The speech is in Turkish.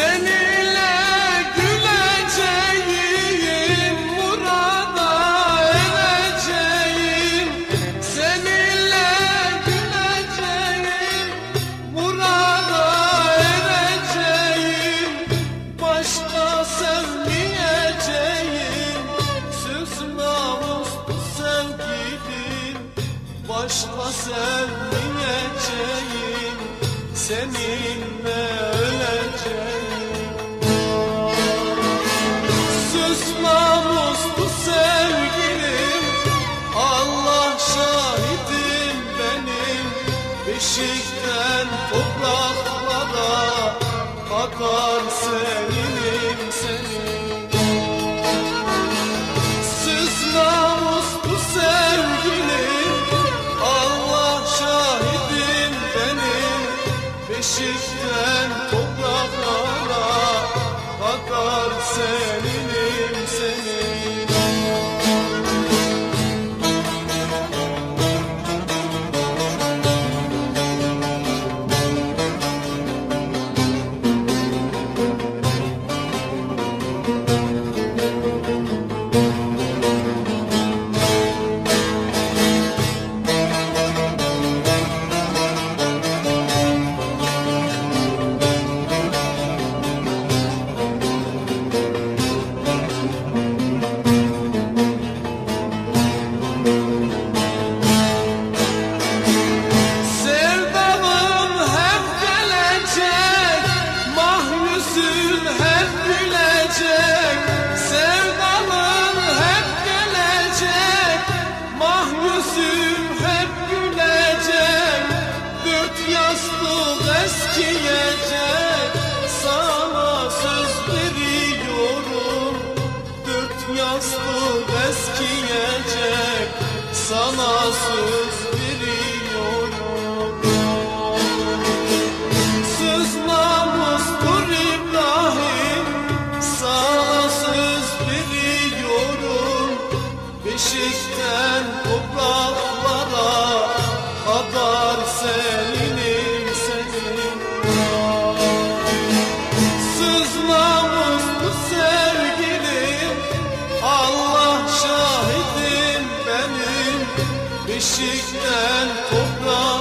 Seninle güleceğim, murada ereceğim. Seninle güleceğim, murada ereceğim. Başka sevmeyeceğim, söz namuslu sevgilim. Başka sevmeyeceğim, seninle öleceğim. Söz namuslu sevgilim, Allah şahidim benim. Beşikten topraklara akar seninim senin. Söz namuslu sevgilim, Allah şahidim benim. Beşikten topraklara akar seninim senin. Sevdalım hep gelecek, mahyüzün hep gülecek. Sevdalım hep gelecek, mahyüzün hep gülecek. Dört yastık eskiyecek, sana söz veriyorum. Dört yastık eskiyecek, sana söz veriyorum. Söz namustur İbrahim, sana söz veriyorum. Beşikten topraklara kadar seninim senin. Söz namuslu sevgilim, Allah şahidim benim. Beşikten topraklara